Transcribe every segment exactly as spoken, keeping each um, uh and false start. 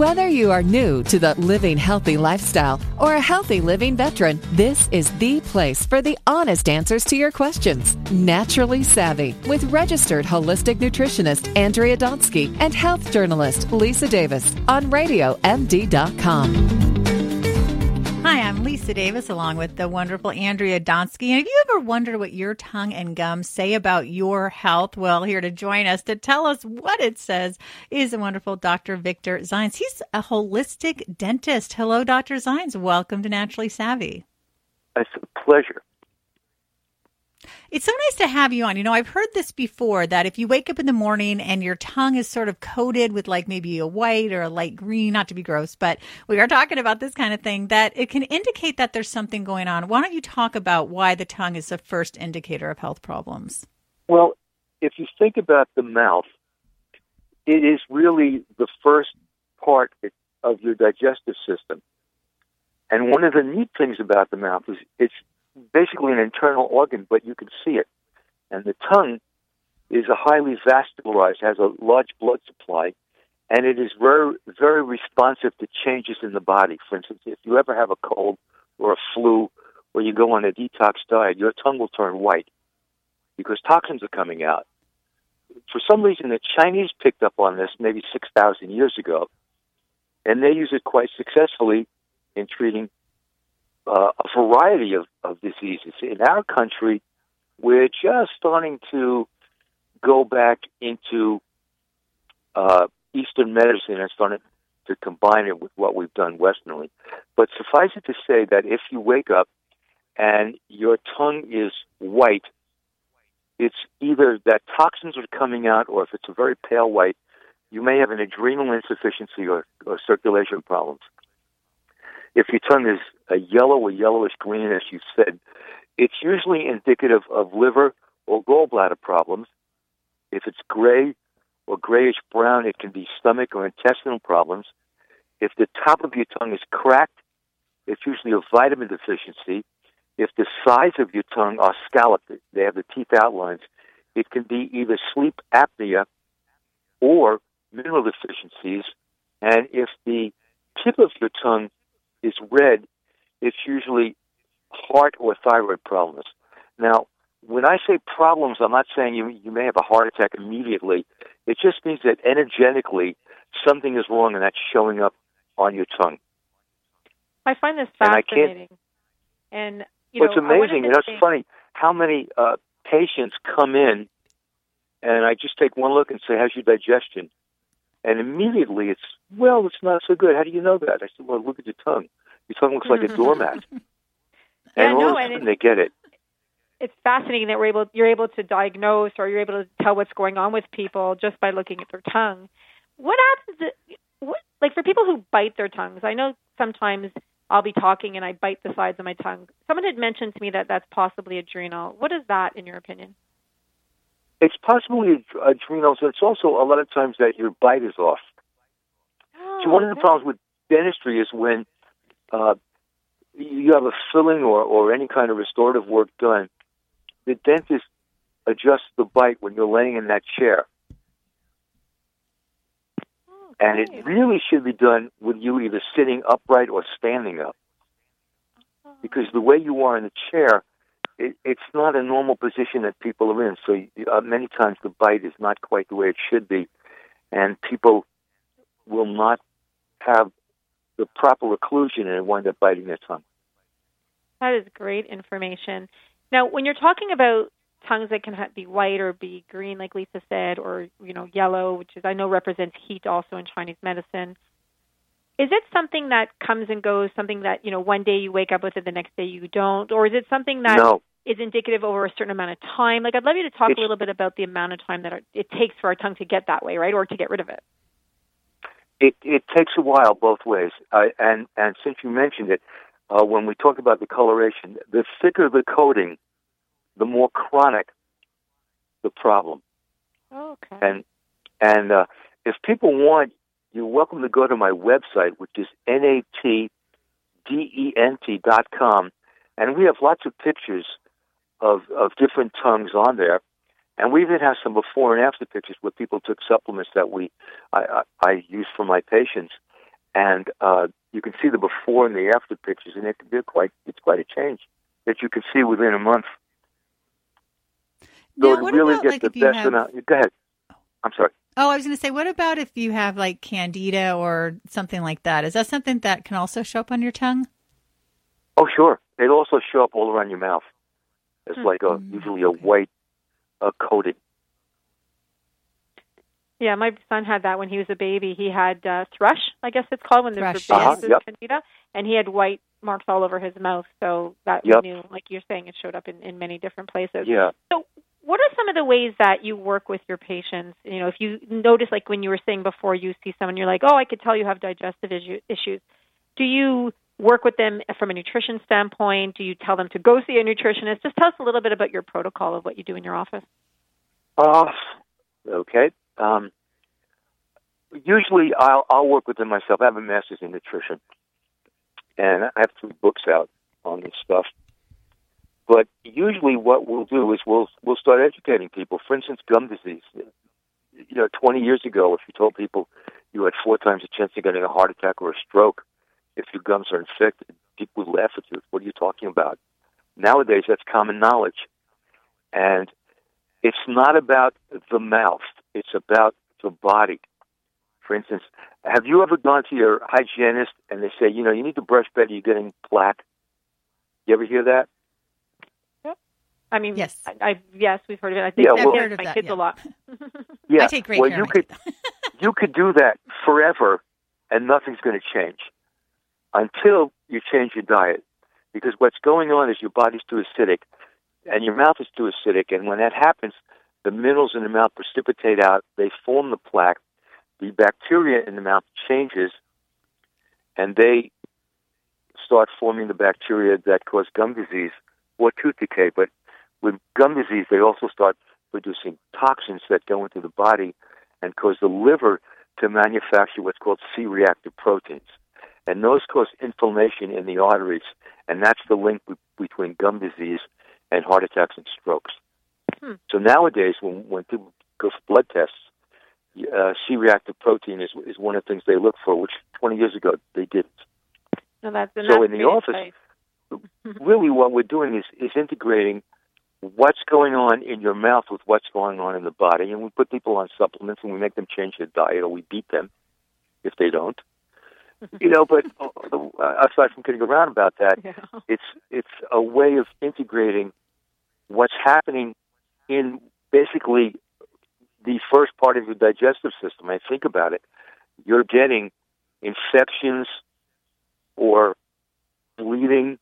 Whether you are new to the living healthy lifestyle or a healthy living veteran, this is the place for the honest answers to your questions. Naturally Savvy with registered holistic nutritionist Andrea Donsky and health journalist Lisa Davis on radio m d dot com. Hi, I'm Lisa Davis along with the wonderful Andrea Donsky. And have you ever wondered what your tongue and gums say about your health? Well, here to join us to tell us what it says is the wonderful Doctor Victor Zines. He's a holistic dentist. Hello, Doctor Zines. Welcome to Naturally Savvy. It's a pleasure. It's so nice to have you on. You know, I've heard this before, that if you wake up in the morning and your tongue is sort of coated with like maybe a white or a light green, not to be gross, but we are talking about this kind of thing, that it can indicate that there's something going on. Why don't you talk about why the tongue is the first indicator of health problems? Well, if you think about the mouth, it is really the first part of your digestive system. And one of the neat things about the mouth is it's basically an internal organ, but you can see it. And the tongue is a highly vascularized, has a large blood supply, and it is very, very responsive to changes in the body. For instance, if you ever have a cold or a flu, or you go on a detox diet, your tongue will turn white because toxins are coming out. For some reason, the Chinese picked up on this maybe six thousand years ago, and they use it quite successfully in treating Uh, a variety of, of diseases. In our country, we're just starting to go back into uh, Eastern medicine and starting to combine it with what we've done Westernly. But suffice it to say that if you wake up and your tongue is white, it's either that toxins are coming out, or if it's a very pale white, you may have an adrenal insufficiency or, or circulation problems. If your tongue is a yellow or yellowish green, as you said, it's usually indicative of liver or gallbladder problems. If it's gray or grayish brown, it can be stomach or intestinal problems. If the top of your tongue is cracked, it's usually a vitamin deficiency. If the sides of your tongue are scalloped, they have the teeth outlines, it can be either sleep apnea or mineral deficiencies. And if the tip of your tongue is red, it's usually heart or thyroid problems. Now, when I say problems, I'm not saying you you may have a heart attack immediately. It just means that energetically something is wrong, and that's showing up on your tongue. I find this fascinating. And, you well, know, it's amazing. You know, it's think... funny how many uh, patients come in, and I just take one look and say, how's your digestion? And immediately it's, well, it's not so good. How do you know that? I said, well, look at your tongue. Your tongue looks like a doormat. And yeah, all no, of a and sudden they get it. It's fascinating that we're able, you're able to diagnose, or you're able to tell what's going on with people just by looking at their tongue. What happens, to, what, like for people who bite their tongues? I know sometimes I'll be talking and I bite the sides of my tongue. Someone had mentioned to me that that's possibly adrenal. What is that, in your opinion? It's possibly adrenals, and it's also a lot of times that your bite is off. Oh, so one of the okay. problems with dentistry is when uh, you have a filling or, or any kind of restorative work done, the dentist adjusts the bite when you're laying in that chair. Oh, and it really should be done with you either sitting upright or standing up. Because the way you are in the chair, It, it's not a normal position that people are in. So uh, many times the bite is not quite the way it should be, and people will not have the proper occlusion and wind up biting their tongue. That is great information. Now, when you're talking about tongues that can be white or be green, like Lisa said, or you know yellow, which is I know represents heat also in Chinese medicine, is it something that comes and goes, something that, you know, one day you wake up with it, the next day you don't? Or is it something that no. is indicative over a certain amount of time? Like, I'd love you to talk it's, a little bit about the amount of time that it takes for our tongue to get that way, right, or to get rid of it. It, it takes a while both ways. Uh, and, and since you mentioned it, uh, when we talk about the coloration, the thicker the coating, the more chronic the problem. Okay. And, and uh, if people want, you're welcome to go to my website, which is N A T D E N T dot com, and we have lots of pictures of of different tongues on there, and we even have some before and after pictures where people took supplements that we I, I, I use for my patients, and uh, you can see the before and the after pictures, and it, they're quite it's quite a change that you can see within a month. Now, So to what really about, get like, the if you best have- amount, go ahead. I'm sorry. Oh, I was going to say, what about if you have like candida or something like that? Is that something that can also show up on your tongue? Oh, sure. It also show up all around your mouth. It's like a Mm, usually a okay. white uh, coating. Yeah, my son had that when he was a baby. He had uh, thrush, I guess it's called, when there's Thrush, the Uh-huh, basis yep. candida, and he had white marks all over his mouth. So that Yep. we knew, like you're saying, it showed up in, in many different places. Yeah. So what are some of the ways that you work with your patients? You know, if you notice, like when you were saying before, you see someone, you're like, oh, I could tell you have digestive issue, issues. Do you work with them from a nutrition standpoint? Do you tell them to go see a nutritionist? Just tell us a little bit about your protocol of what you do in your office. Uh, okay. Um, usually I'll, I'll work with them myself. I have a master's in nutrition, and I have three books out on this stuff. But usually what we'll do is we'll we'll start educating people. For instance, gum disease. You know, twenty years ago, if you told people you had four times the chance of getting a heart attack or a stroke if your gums are infected, people would laugh at you. What are you talking about? Nowadays, that's common knowledge. And it's not about the mouth. It's about the body. For instance, have you ever gone to your hygienist and they say, you know, you need to brush better, you're getting plaque? You ever hear that? I mean, Yes. I, I yes, we've heard of it. I think Yeah, I've well- heard Heard of my that, kids yeah. a lot. Yeah. I take great well, care you of my could kids. you could do that forever, and nothing's going to change until you change your diet. Because what's going on is your body's too acidic, and your mouth is too acidic, and when that happens, the minerals in the mouth precipitate out. They form the plaque. The bacteria in the mouth changes, and they start forming the bacteria that cause gum disease or tooth decay. But with gum disease, they also start producing toxins that go into the body and cause the liver to manufacture what's called C-reactive proteins. And those cause inflammation in the arteries, and that's the link be- between gum disease and heart attacks and strokes. Hmm. So nowadays, when, when people go for blood tests, uh, C-reactive protein is, is one of the things they look for, which twenty years ago they didn't. No, that's, and So that's in the great office, advice. really what we're doing is, is integrating what's going on in your mouth with what's going on in the body. And we put people on supplements and we make them change their diet, or we beat them if they don't. You know, but uh, aside from kidding around about that, Yeah. it's it's a way of integrating what's happening in basically the first part of your digestive system. I think about it. You're getting infections or bleeding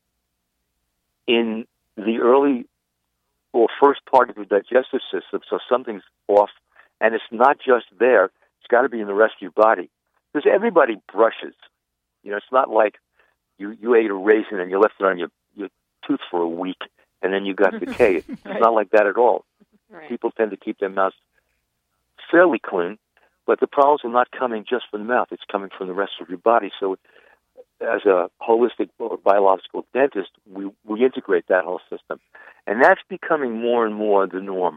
in the early or first part of your digestive system, so something's off, and it's not just there. It's got to be in the rest of your body. Because everybody brushes. You know, it's not like you, you ate a raisin and you left it on your, your tooth for a week and then you got decay. It's Right. not like that at all. Right. People tend to keep their mouths fairly clean, but the problems are not coming just from the mouth. It's coming from the rest of your body. So as a holistic or biological dentist, we, we integrate that whole system. And that's becoming more and more the norm.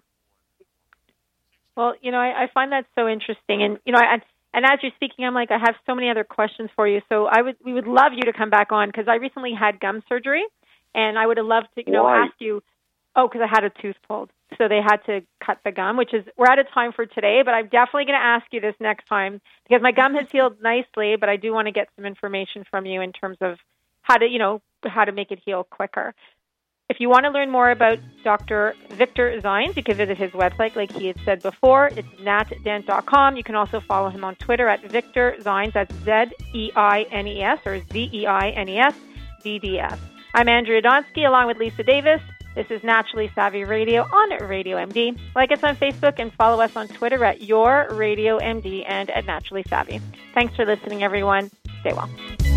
Well, you know, I, I find that so interesting, and you know, I, and as you're speaking, I'm like, I have so many other questions for you. So I would, we would love you to come back on because I recently had gum surgery, and I would have loved to, you know, Why? ask you. Oh, because I had a tooth pulled, so they had to cut the gum, which is we're out of time for today. But I'm definitely going to ask you this next time because my gum has healed nicely, but I do want to get some information from you in terms of how to, you know, how to make it heal quicker. If you want to learn more about Doctor Victor Zines, you can visit his website, like he had said before. It's nat dent dot com. You can also follow him on Twitter at Victor Zines. That's Z E I N E S or Z E I N E S D D S. I'm Andrea Donsky along with Lisa Davis. This is Naturally Savvy Radio on Radio M D. Like us on Facebook and follow us on Twitter at Your Radio M D and at Naturally Savvy. Thanks for listening, everyone. Stay well.